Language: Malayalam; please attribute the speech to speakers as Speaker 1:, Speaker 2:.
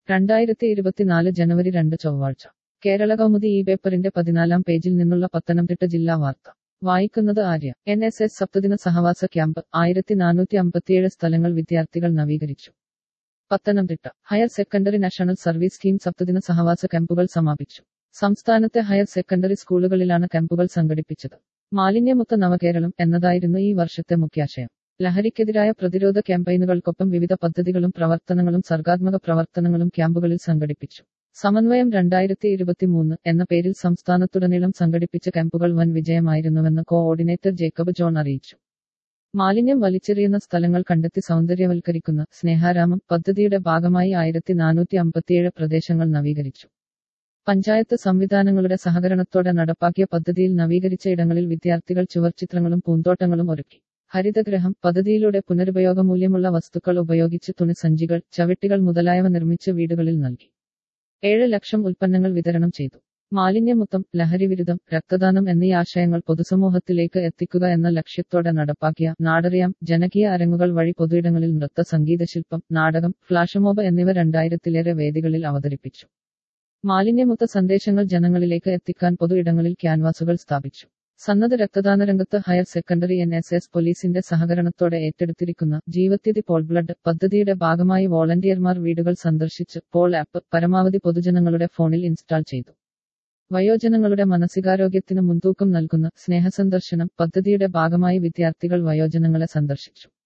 Speaker 1: 2024 ജനുവരി 2 ചൊവ്വാഴ്ച കേരള കൗമുദി ഈ പേപ്പറിന്റെ 14-ാം പേജിൽ നിന്നുള്ള പത്തനംതിട്ട ജില്ലാ വാർത്ത വായിക്കുന്നത് ആര്യ. NSS സപ്തദിന സഹവാസ ക്യാമ്പ് 1457 സ്ഥലങ്ങൾ വിദ്യാർത്ഥികൾ നവീകരിച്ചു. Pathanamthitta higher secondary national service scheme സപ്തദിന സഹവാസ ക്യാമ്പുകൾ സമാപിച്ചു. സംസ്ഥാനത്തെ ഹയർ സെക്കൻഡറി സ്കൂളുകളിലാണ് ക്യാമ്പുകൾ സംഘടിപ്പിച്ചത്. മാലിന്യമുക്ത നവകേരളം എന്നതായിരുന്നു ഈ വർഷത്തെ മുഖ്യാശയം. ലഹരിക്കെതിരായ പ്രതിരോധ ക്യാമ്പയിനുകൾക്കൊപ്പം വിവിധ പദ്ധതികളും പ്രവർത്തനങ്ങളും സർഗാത്മക പ്രവർത്തനങ്ങളും ക്യാമ്പുകളിൽ സംഘടിപ്പിച്ചു. സമന്വയം 2023 എന്ന പേരിൽ സംസ്ഥാനത്തുടനീളം സംഘടിപ്പിച്ച ക്യാമ്പുകൾ വൻ വിജയമായിരുന്നുവെന്ന് കോഓർഡിനേറ്റർ ജേക്കബ് ജോൺ അറിയിച്ചു. മാലിന്യം വലിച്ചെറിയുന്ന സ്ഥലങ്ങൾ കണ്ടെത്തി സൗന്ദര്യവൽക്കരിക്കുന്ന സ്നേഹാരാമം പദ്ധതിയുടെ ഭാഗമായി 1457 പ്രദേശങ്ങൾ നവീകരിച്ചു. പഞ്ചായത്ത് സംവിധാനങ്ങളുടെ സഹകരണത്തോടെ നടപ്പാക്കിയ പദ്ധതിയിൽ നവീകരിച്ച ഇടങ്ങളിൽ വിദ്യാർത്ഥികൾ ചുവർച്ചിത്രങ്ങളും പൂന്തോട്ടങ്ങളും ഒരുക്കി. ഹരിതഗ്രഹം പദ്ധതിയിലൂടെ പുനരുപയോഗമൂല്യമുള്ള വസ്തുക്കൾ ഉപയോഗിച്ച് തുണിസഞ്ചികൾ, ചവിട്ടികൾ മുതലായവ നിർമ്മിച്ച് വീടുകളിൽ നൽകി. 7 ലക്ഷം ഉൽപ്പന്നങ്ങൾ വിതരണം ചെയ്തു. മാലിന്യമുക്തം, ലഹരിവിരുദ്ധം, രക്തദാനം എന്നീ ആശയങ്ങൾ പൊതുസമൂഹത്തിലേക്ക് എത്തിക്കുക എന്ന ലക്ഷ്യത്തോടെ നടപ്പാക്കിയ നാടറിയാം ജനകീയ അരങ്ങുകൾ വഴി പൊതുയിടങ്ങളിൽ നൃത്ത സംഗീതശില്പം, നാടകം, ഫ്ലാഷ്മോബ് എന്നിവ 2000-ലേറെ വേദികളിൽ അവതരിപ്പിച്ചു. മാലിന്യമുക്ത സന്ദേശങ്ങൾ ജനങ്ങളിലേക്ക് എത്തിക്കാൻ പൊതു ഇടങ്ങളിൽ ക്യാൻവാസുകൾ സ്ഥാപിച്ചു. സന്നദ്ധ രക്തദാന രംഗത്ത് ഹയർ സെക്കൻഡറി NSS പോലീസിന്റെ സഹകരണത്തോടെ ഏറ്റെടുത്തിരിക്കുന്ന ജീവത്യതി പോൾ ബ്ലഡ് പദ്ധതിയുടെ ഭാഗമായി വോളണ്ടിയർമാർ വീടുകൾ സന്ദർശിച്ച് പോൾ ആപ്പ് പരമാവധി പൊതുജനങ്ങളുടെ ഫോണിൽ ഇൻസ്റ്റാൾ ചെയ്തു. വയോജനങ്ങളുടെ മാനസികാരോഗ്യത്തിന് മുൻതൂക്കം നൽകുന്ന സ്നേഹസന്ദർശനം പദ്ധതിയുടെ ഭാഗമായി വിദ്യാർത്ഥികൾ വയോജനങ്ങളെ സന്ദർശിച്ചു.